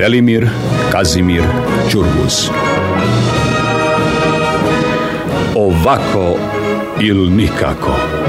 Velimir Kazimir Ćurguz. Ovako ili nikako.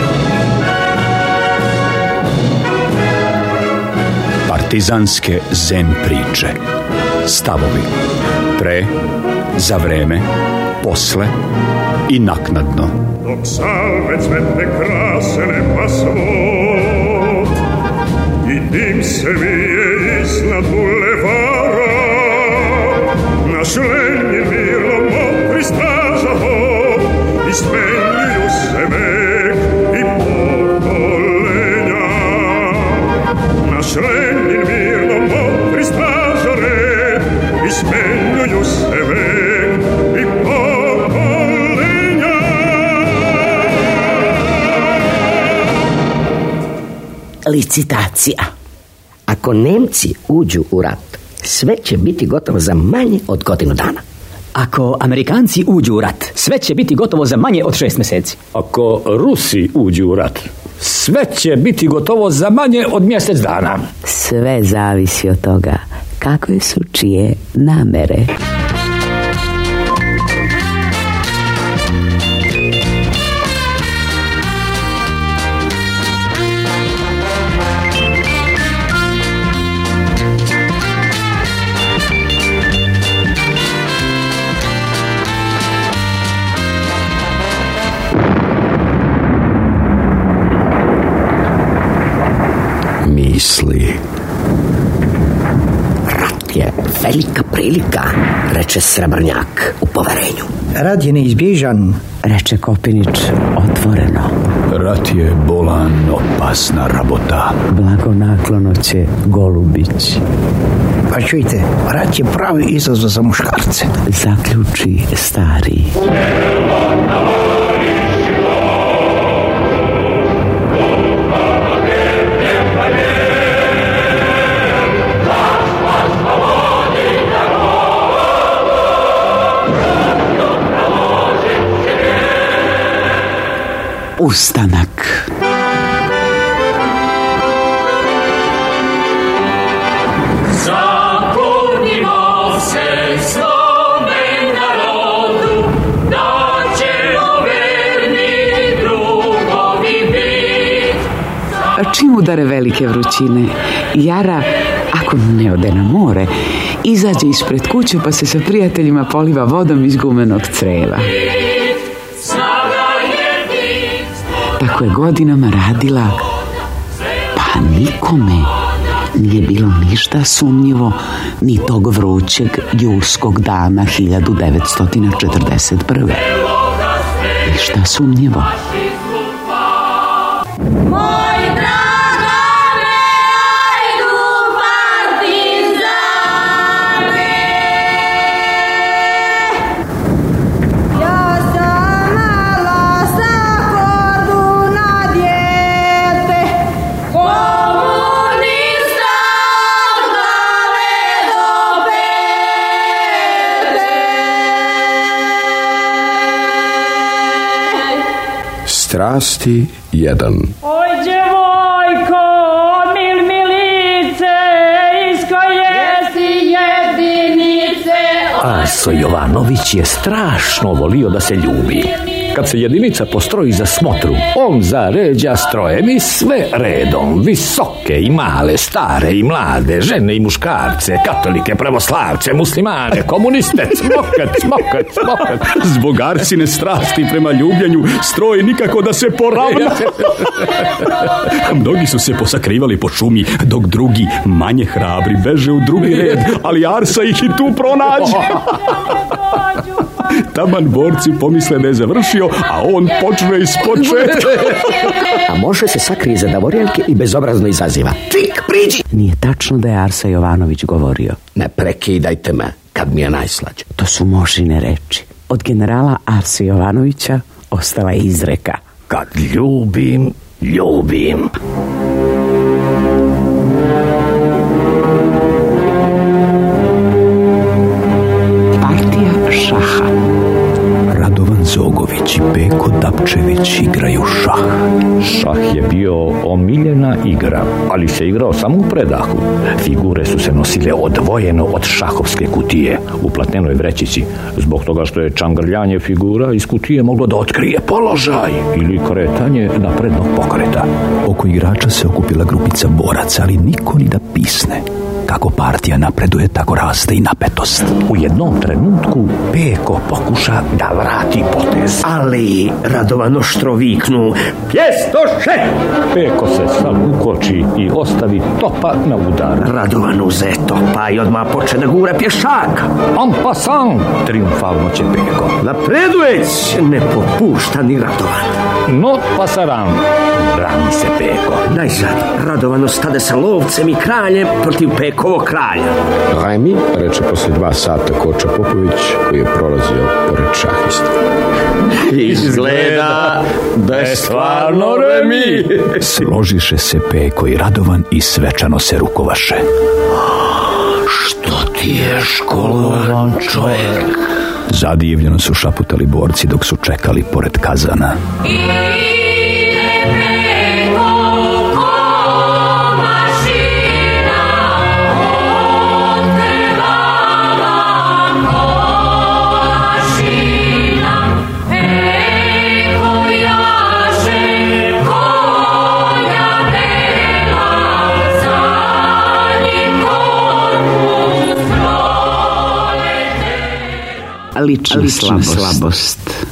Partizanske zen priče. Stavovi pre, za vreme, posle i naknadno. Dok salve cvetne krase ne pasvod i dim se vije iznad bulevara, naš Lenin mirno mokri staža hod, ispenjuju se vek i pokolenja. Naš Lenin mirno mokri staža red, ispenjuju se vek i pokolenja. Licitacija. Ako Nemci uđu u rat, sve će biti gotovo za manje od godinu dana. Ako Amerikanci uđu u rat, sve će biti gotovo za manje od 6 mjeseci. Ako Rusi uđu u rat, sve će biti gotovo za manje od mjesec dana. Sve zavisi od toga kakve su čije namere. Misli. Rat je velika prilika, reče Srebrnjak u poverenju. Rat je neizbježan, reče Kopinić otvoreno. Rat je bolan, opasna rabota. Blagonaklono će Golubić. Pa čujte, rat je pravi izazov za muškarce, zaključi stari. Ustanak. Zaklinimo se svome narodu, da ćemo verni drugovi bit. Čim udare velike vrućine, Jara, ako ne ode na more, izađe ispred kuće pa se sa prijateljima poliva vodom iz gumenog creva. Tako je godinama radila, pa nikome nije bilo ništa sumnjivo ni tog vrućeg julskog dana 1941. Ništa sumnjivo. Strasti 1. Oj, djevojko, milice, iz koje si jedinice. Arso Jovanović je strašno volio da se ljubi. Kad se jedinica postroji za smotru, on zaređa strojem i sve redom, visoke i male, stare i mlade, žene i muškarce, katolike, pravoslavce, muslimane, komuniste, smokat. Zbog Arsine strasti prema ljubljenju, stroj nikako da se poravna. Mnogi su se posakrivali po šumi, dok drugi, manje hrabri, beže u drugi red, ali Arsa ih i tu pronađe. Taman borci pomisle da je završio, a on počne ispočetka. A može se sakrije za Davorjelke i bezobrazno izaziva. Čik, priđi! Nije tačno da je Arsa Jovanović govorio. Ne prekidajte me, kad mi je najslađe. To su Mošine reči. Od generala Arsa Jovanovića ostala je izreka. Kad ljubim, ljubim. Partija šaha. Radovan Zogović i Beko Dapčević igraju šah. Šah je bio omiljena igra, ali se igrao samo u predahu. Figure su se nosile odvojeno od šahovske kutije u platnenoj vrećici, zbog toga što je čangrljanje figura iz kutije moglo da otkrije položaj ili kretanje naprednog pokreta. Oko igrača se okupila grupica boraca, ali niko ni da pisne. Kako partija napreduje, tako raste i napetost. U jednom trenutku Peko pokuša da vrati potez. Ali Radovan oštro viknu: pjestoše! Peko se sam ukoči i ostavi topa na udar. Radovan uze topa i odmah poče da gura pješaka. En passant, triumfalno će Peko. Napredujeć, ne popušta ni Radovan. No pasaran, brani se Peko. Najzad, Radovan ostade sa lovcem i kraljem protiv Pekovog kralja. Remi, reče posle 2 sata Koča Popović, koji je prolazio pored šahista. Izgleda da je stvarno remi. Složiše se Peko i Radovan i svečano se rukovaše. Što ti je školovan čovjek? Zadivljeno su šaputali borci dok su čekali pored kazana. Lična slabost.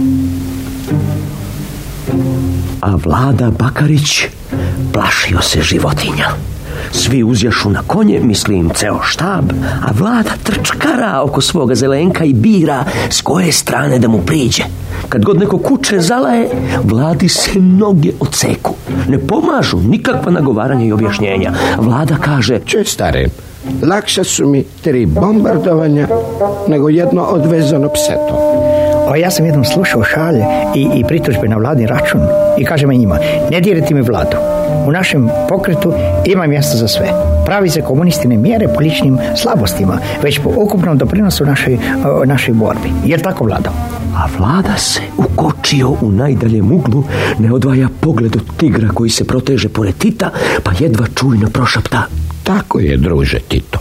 A Vlada Bakarić plašio se životinja. Svi uzjašu na konje, mislim ceo štab, a Vlada trčkara oko svoga Zelenka i bira s koje strane da mu priđe. Kad god neko kuće zalaje, Vladi se noge odseku. Ne pomažu nikakva nagovaranja i objašnjenja. Vlada kaže: Čuj stare, lakše su mi 3 bombardovanja nego jedno odvezano pseto. Ja sam jednom slušao šalje i pritužbe na vladin račun i kažem njima: ne dirajte mi Vladu. U našem pokretu ima mjesta za sve. Pravi se komunisti ne mjere po ličnim slabostima, već po ukupnom doprinosu našoj borbi. Jer tako, Vlado? A Vlada se ukočio u najdaljem uglu, ne odvaja pogled od tigra koji se proteže pored Tita, pa jedva čujno prošapta: tako je, druže Tito.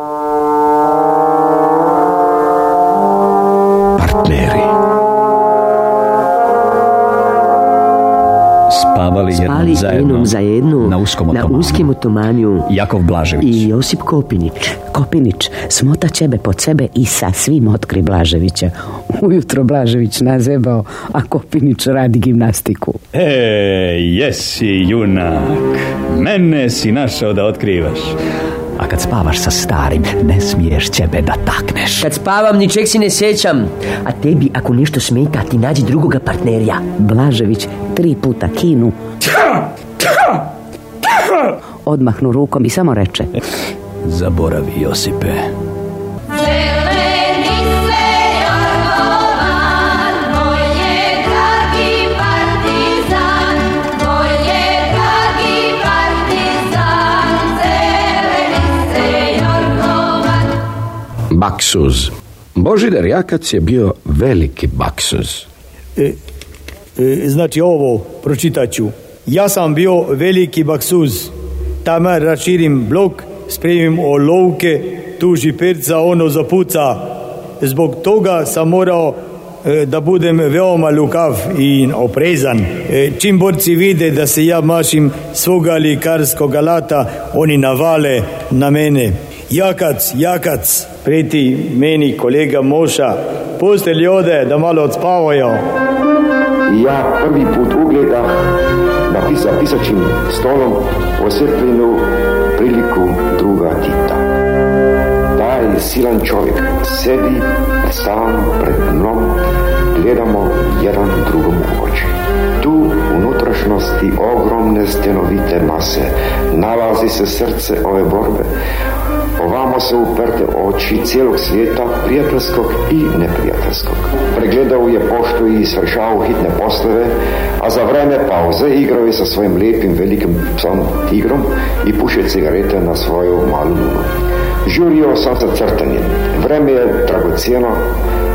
Partneri. Spavali jednom zajedno na uskom otomanju Jakov Blažević i Josip Kopinić smota ćebe pod sebe i sa svim otkri Blaževića. Ujutro Blažević nazebao, a Kopinić radi gimnastiku. Jesi junak, mene si našao da otkrivaš. A kad spavaš sa starim, ne smiješ ćebe da takneš. Kad spavam, ničeg si ne sjećam. A tebi, ako nešto smeta, ti nađi drugoga partnerja. Blažević 3 puta kinu, odmahnu rukom i samo reče: zaboravi, Josipe. Baksuz. Božidar Jakac je bio veliki baksuz. Znači ovo, pročitat ću. Ja sam bio veliki baksuz. Tamo raširim blok, spremim olovke, tuži perca ono zapuca. Zbog toga sam morao da budem veoma lukav i oprezan. Čim borci vide da se ja mašim svoga likarskog alata, oni navale na mene: Jakac, preti meni kolega Moša, pusti ljude da malo odspavaju. Ja prvi put ugledah na pisačim stolom osjetljenu priliku druga Tita. Taj silan čovjek sedi sam pred mnom, gledamo jedan drugom u oči. Tu u unutrašnosti ogromne stenovite mase nalazi se srce ove borbe. Ovamo se uperte oči cijelog svijeta, prijateljskog i neprijateljskog. Pregledao je poštu i svršavao hitne poslove, a za vreme pauze igrao je sa svojim lijepim velikim psom Tigrom i pušio cigarete na svoju malu lunu. Žurio sam sa crtanjem. Vreme je dragocijeno,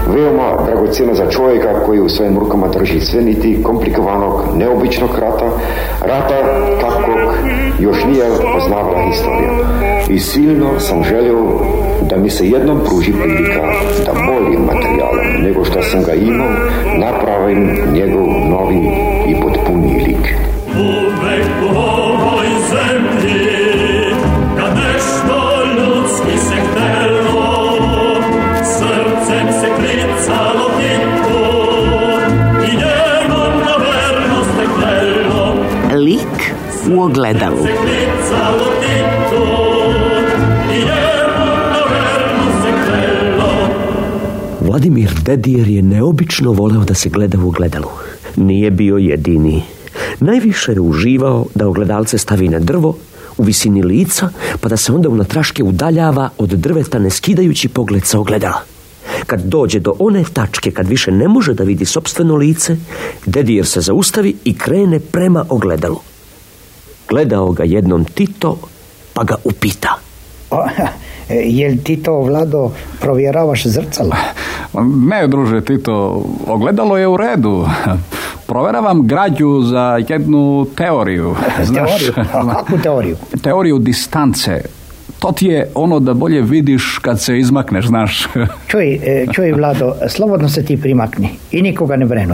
veoma dragocjeno za čovjeka koji u svojim rukama drži sve niti komplikovanog, neobičnog rata kakvog još nije poznavala historija. I silno sam želio da mi se jednom pruži prilika da boljim materijalom nego što sam ga imao napravim njegov novi i potpuniji lik. Uvek u ovoj zemlji, kad nešto ljudski se htelo, srcem se klicalo Titu i njegom na vernost te htelo. Lik u ogledalu. Se klicalo Titu i njegom na vernost te htelo. Vladimir Dedijer je neobično voleo da se gleda u ogledalu. Nije bio jedini. Najviše je uživao da ogledalce stavi na drvo u visini lica, pa da se onda unatraške udaljava od drveta ne skidajući pogled sa ogledala. Kad dođe do one tačke kad više ne može da vidi sopstveno lice, Dedijer se zaustavi i krene prema ogledalu. Gledao ga jednom Tito, pa ga upita. Jel ti to, Vlado, provjeravaš zrcalo? Ne, druže Tito, ogledalo je u redu. Provjeravam građu za jednu teoriju. Teoriju? A kakvu teoriju? Teoriju distance. To ti je ono da bolje vidiš kad se izmakneš, znaš. Čuj, Vlado, slobodno se ti primakni i nikoga ne brenuj.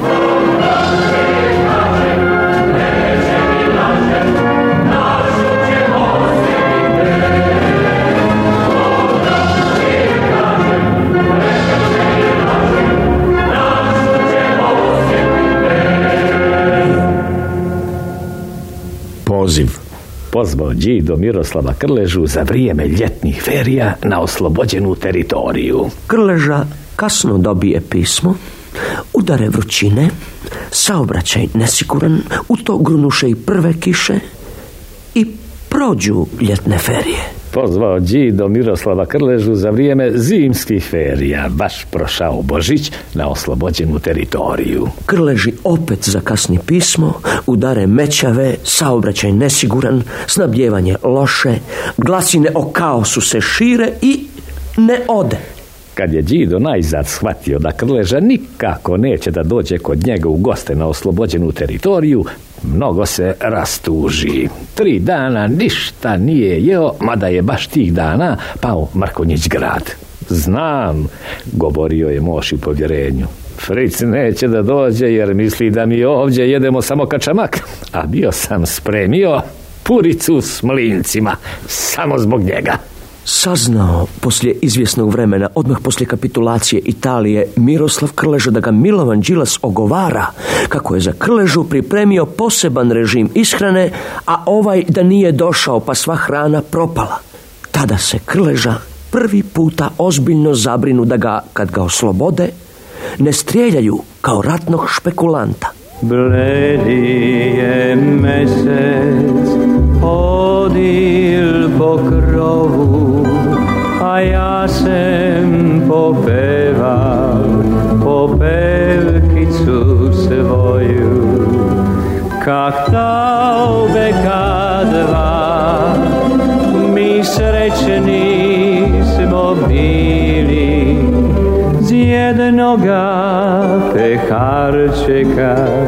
Pozvao Đido Miroslava Krležu za vrijeme ljetnih ferija na oslobođenu teritoriju. Krleža kasno dobije pismo, udare vrućine, saobraćaj nesiguran, u to grunuše i prve kiše i prođu ljetne ferije. Pozvao Đido Miroslava Krležu za vrijeme zimskih ferija, baš prošao Božić na oslobođenu teritoriju. Krleži opet zakasni pismo, udare mećave, saobraćaj nesiguran, snabdjevanje loše, glasine o kaosu se šire i ne ode. Kad je Đido najzad shvatio da Krleža nikako neće da dođe kod njega u goste na oslobođenu teritoriju, mnogo se rastuži. 3 dana ništa nije jeo, mada je baš tih dana pao Mrkonjić grad. Znam, govorio je mož u povjerenju. Fric neće da dođe jer misli da mi ovdje jedemo samo kačamak, a bio sam spremio puricu s mlincima, samo zbog njega. Saznao poslije izvjesnog vremena, odmah poslije kapitulacije Italije, Miroslav Krleža da ga Milovan Đilas ogovara kako je za Krležu pripremio poseban režim ishrane, a ovaj da nije došao pa sva hrana propala. Tada se Krleža prvi puta ozbiljno zabrinu da ga, kad ga oslobode, ne strijeljaju kao ratnog špekulanta. Bledi je mesec, hodil po krovu, a ja sem popeval popelkicu svoju. Kak taube kadva, mi srećni smo bili, z jednoga peharčeka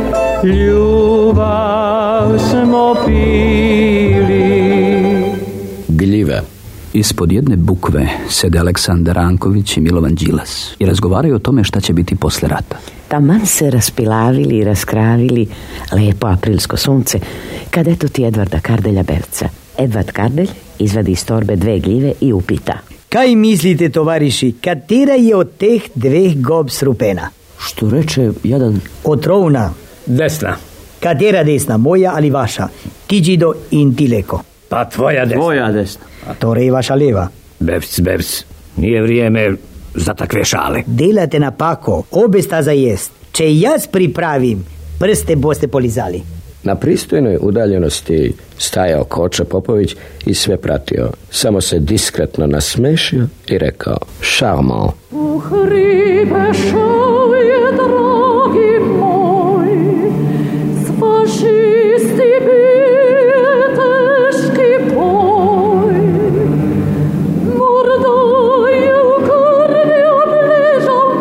ljubav smo pili. Gljive. Ispod jedne bukve sede Aleksandar Ranković i Milovan Đilas i razgovaraju o tome šta će biti posle rata. Taman se raspilavili i raskravili lepo aprilsko sunce, kad eto ti Edvarda Kardelja Berca. Edvard Kardelj izvadi iz torbe 2 gljive i upita. Kaj mislite, tovariši, katera je od teh 2 gob strupena? Što reče jedan? Otrovna. Desna. Katera desna, moja ali vaša? Ti Đido in ti Leko. Pa tvoja desna. Tvoja desna. A torej vaša leva. Bevc, nije vrijeme za takve šale. Delate napako, obe sta za jest. Če jaz pripravim, prste boste polizali. Na pristojnoj udaljenosti stajao Koča Popović i sve pratio. Samo se diskretno nasmešio i rekao šarmant. U hribe šao je, dragi moj, s fašisti bije teški poj. Morda je u krvi obležao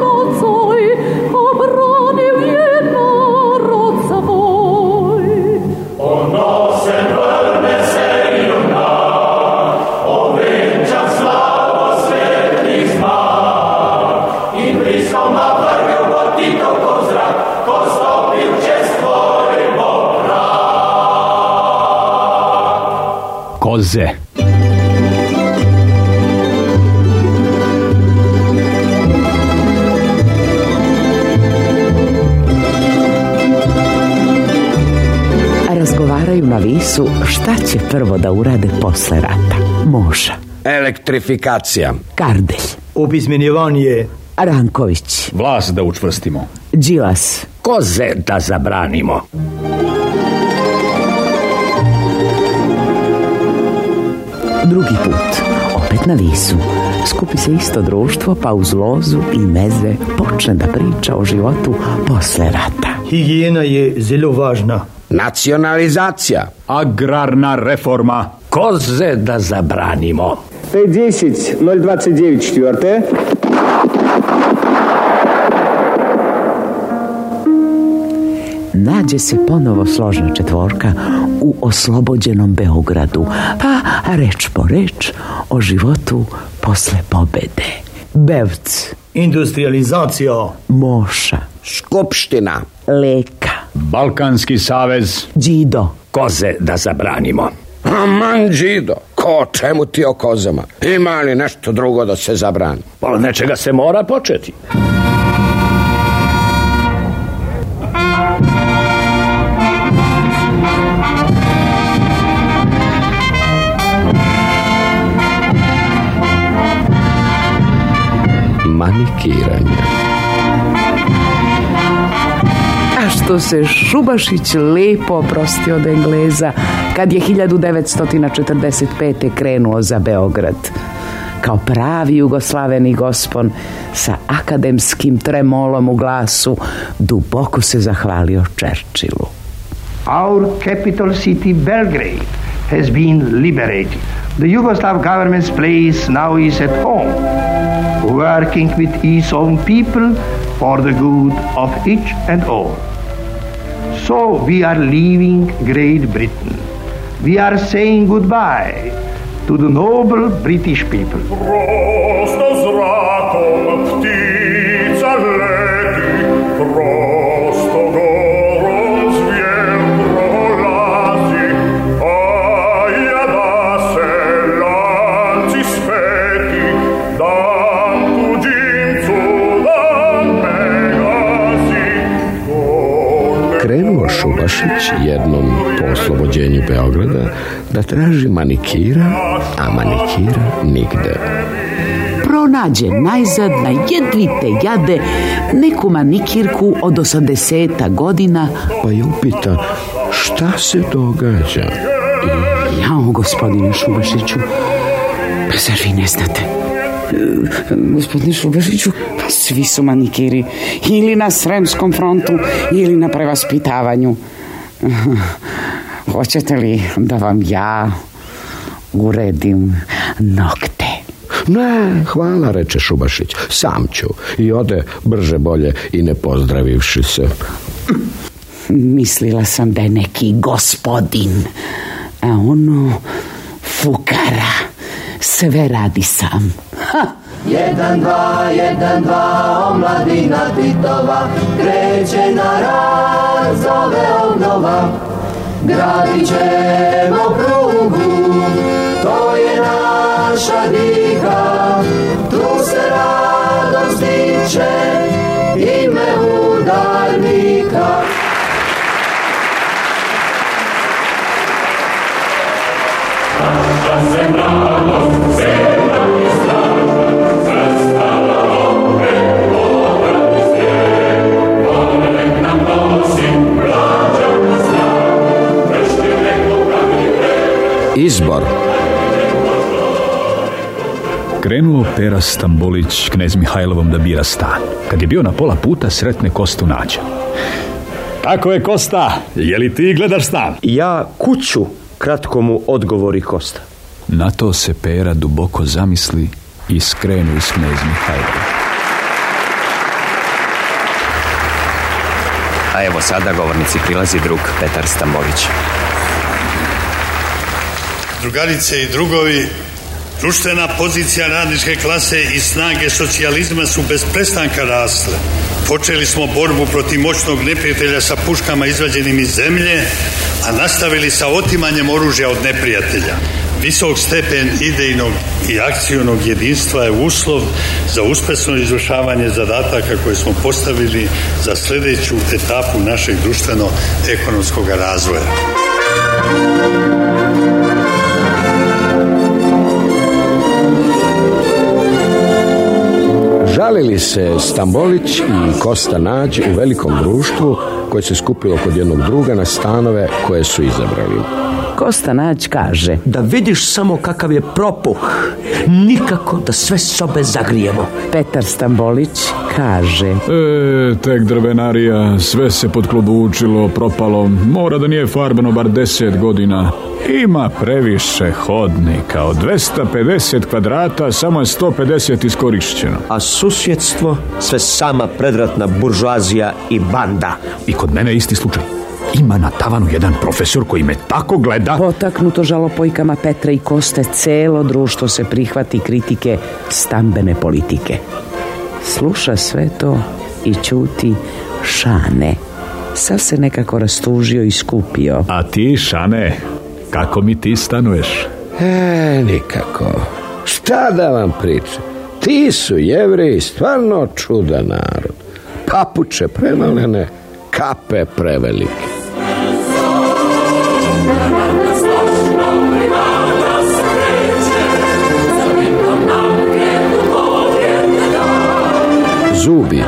Koze. Razgovaraju na visu šta će prvo da urade posle rata. Moša. Elektrifikacija. Kardelj. Opismenjevanje. Ranković. Vlast da učvrstimo. Đilas. Koze da zabranimo. Drugi put, opet na visu. Skupi se isto društvo, pa uz lozu i meze počne da priča o životu posle rata. Higijena je zelo važna. Nacionalizacija. Agrarna reforma. Koze da zabranimo. 510 029 4. Nađe se ponovo složna četvorka u oslobođenom Beogradu, pa reč po reč o životu posle pobede. Bevc. Industrializacija. Moša. Skupština. Leka. Balkanski savez. Đido. Koze da zabranimo. Aman, Đido, ko čemu ti o kozama? Ima li nešto drugo da se zabrani? Od nečega se mora početi. Manikiranje. A što se Šubašić lepo oprostio od Engleza kad je 1945. krenuo za Beograd. Kao pravi jugoslaveni gospon sa akademskim tremolom u glasu duboko se zahvalio Churchillu. Our capital city Belgrade has been liberated. The Yugoslav government's place now is at home, working with its own people for the good of each and all. So we are leaving Great Britain. We are saying goodbye to the noble British people. Prosto zrakom ptica leti, prosto gorom zvijer prolazi, a jada se lanci sveti, dan tuđincu dan me gazi. Krenuo Šubašić jednom po oslobođenju Beograda da traži manikira, a manikira nigde. Pronađe najzad na jedvite jade neku manikirku od 80 godina, pa je upita šta se događa. Jao, gospodine Šubašiću, pa zar vi ne znate? Gospodine Šubašiću, pa svi su manikiri ili na Sremskom frontu ili na prevaspitavanju. Hoćete li da vam ja uredim nokte? Ne, hvala, reče Šubašić, sam ću. I ode brže bolje i ne pozdravivši se. Mislila sam da je neki gospodin, a ono fukara sve radi sam. 1, 2, 1, 2, omladina Titova kreće na rad, zove obnova. Gradit ćemo prugu, to je naša diha, tu se radom stiče ime udarnika. Naša se mladost, zemlja i strah, svrstala opet obrani svijet, pogled nam nosi, mlađa znak, vršti neko pravni pred. Izbor. Krenuo Pera Stambolić knez Mihajlovom da bira stan. Kad je bio na pola puta, sretne Kostu Nađa. Tako je, Kosta, je li ti gledaš stan? Ja kuću, kratko mu odgovori Kosta. Na to se Pera duboko zamisli i skrenu iz knez Mihajlova. A evo sada govornici prilazi drug Petar Stambolić. Drugarice i drugovi, društvena pozicija radničke klase i snage socijalizma su bez prestanka rasle. Počeli smo borbu protiv moćnog neprijatelja sa puškama izvađenim iz zemlje, a nastavili sa otimanjem oružja od neprijatelja. Visok stepen idejnog i akcionog jedinstva je uslov za uspešno izvršavanje zadataka koje smo postavili za sljedeću etapu našeg društveno-ekonomskog razvoja. Žalili se Stambolić i Kosta Nađ u velikom društvu koje se skupilo kod jednog druga na stanove koje su izabrali. Kosta Nađ kaže: da vidiš samo kakav je propuh, nikako da sve sobe zagrijemo. Petar Stambolić kaže: tek drvenarija, sve se podklubučilo, propalo, mora da nije farbeno bar 10 godina. Ima previše hodnika, od 250 kvadrata samo je 150 iskorišćeno. A susjedstvo sve sama predratna buržoazija i banda. I kod mene isti slučaj. Ima na tavanu jedan profesor koji me tako gleda. Potaknuto žalopojkama Petra i Koste, celo društvo se prihvati kritike stambene politike. Sluša sve to i ćuti Šane. Sav se nekako rastužio i skupio. A ti, Šane, kako mi ti stanuješ? Nikako. Šta da vam pričam? Ti su Jevreji stvarno čudan narod. Papuče premalene, kape prevelike. Zubi.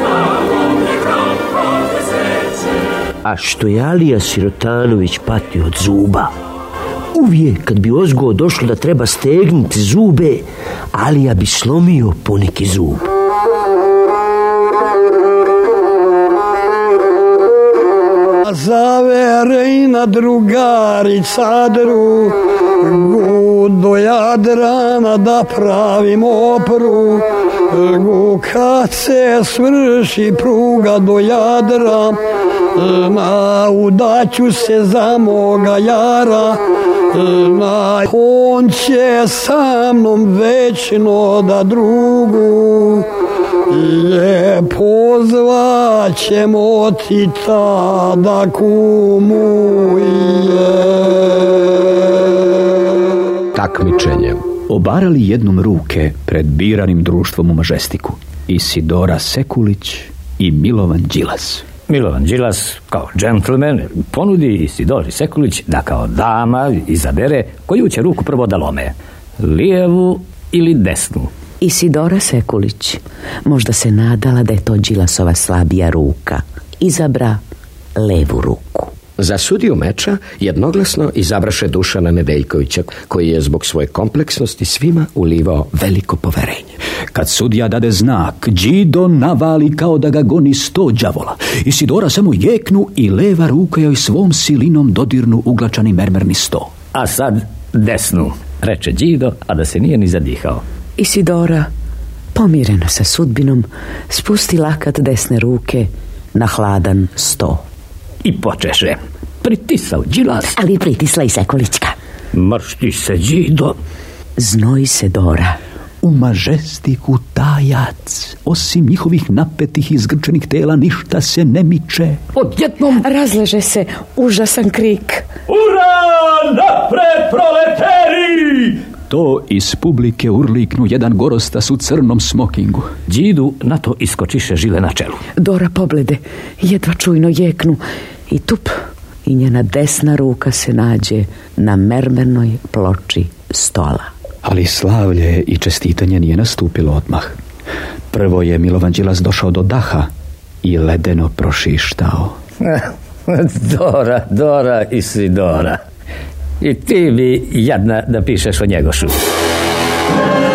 A što je Alija Sirotanović patio od zuba? Uvijek kad bi ozgo došlo da treba stegnuti zube, Alija bi slomio poneki zub. Zaverejna drugarica drugu do Jadrana da pravim opru. Kad se svrši pruga do Jadra, udaću se za moga jara. On će sa mnom večno da drugu je pozvaćemo ti tada kumuje. Takmičenje. Obarali jednom ruke pred biranim društvom u Mažestiku. Isidora Sekulić i Milovan Đilas. Milovan Đilas, kao džentlmen, ponudi Isidori Sekulić da kao dama izabere koju će ruku prvo da lome. Lijevu ili desnu. Isidora Sekulić možda se nadala da je to Đilasova slabija ruka. Izabra levu ruku. Za sudiju meča jednoglasno izabraše Dušana Nedeljkovića, koji je zbog svoje kompleksnosti svima ulivao veliko poverenje. Kad sudija dade znak, Đido navali kao da ga goni 100 đavola. Isidora samo jeknu i leva ruka joj svom silinom dodirnu uglačani mermerni sto. A sad desnu, reče Đido, a da se nije ni zadihao. Isidora, pomirena sa sudbinom, spusti lakat desne ruke na hladan sto. I počeše. Pritisao Đilas. Ali pritisla i Sekulićka. Mršti se, Đido. Znoji se Dora. U Mažestiku tajac, osim njihovih napetih i zgrčenih tela, ništa se ne miče. Odjednom razleže se užasan krik. Ura, napred proleteri! To iz publike urliknu jedan gorostas u crnom smokingu. Đidu na to iskočiše žile na čelu. Dora poblede, jedva čujno jeknu i tup, i njena desna ruka se nađe na mermernoj ploči stola. Ali slavlje i čestitanje nije nastupilo odmah. Prvo je Milovan Đilas došao do daha i ledeno prošištao. Dora, Isidora. I ti bi jadna da pišeš o Njegošu.